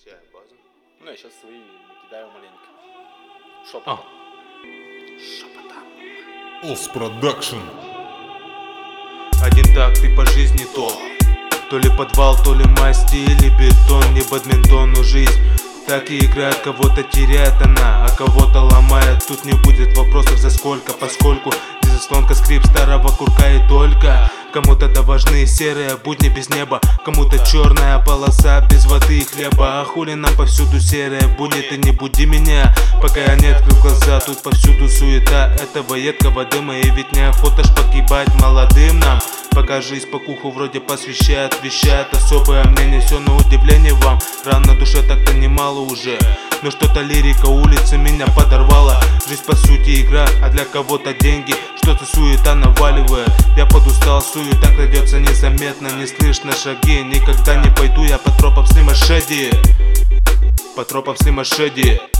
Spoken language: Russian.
Все, базу. Ну, я сейчас свои накидаю маленько. Шепотом. Шепотом. Ос Продакшн. Один так ты по жизни то ли подвал, то ли масти или бетон. Не бадминтон, но жизнь так и играет, кого-то теряет она, а кого-то ломает. Тут не будет вопросов за сколько, поскольку здесь заслонка, скрип старого курка и только. Кому-то да важны серые будни без неба, кому-то черная полоса без воды и хлеба. А хули нам повсюду серые будни, ты не буди меня, пока я не открыл глаза. Тут повсюду суета этого едкого дыма, и ведь неохота ж погибать молодым нам. Пока жизнь покуху вроде посвящает, вещает особое мнение, все на удивление вам. Ран на душе так-то немало уже, но что-то лирика улицы меня подорвала. Жизнь по сути игра, а для кого-то деньги, что-то суета наваливает. Я подустал, суета крадется незаметно, не слышно шаги. Никогда не пойду я по тропам Слима Шэдди, по тропам Слима Шэдди.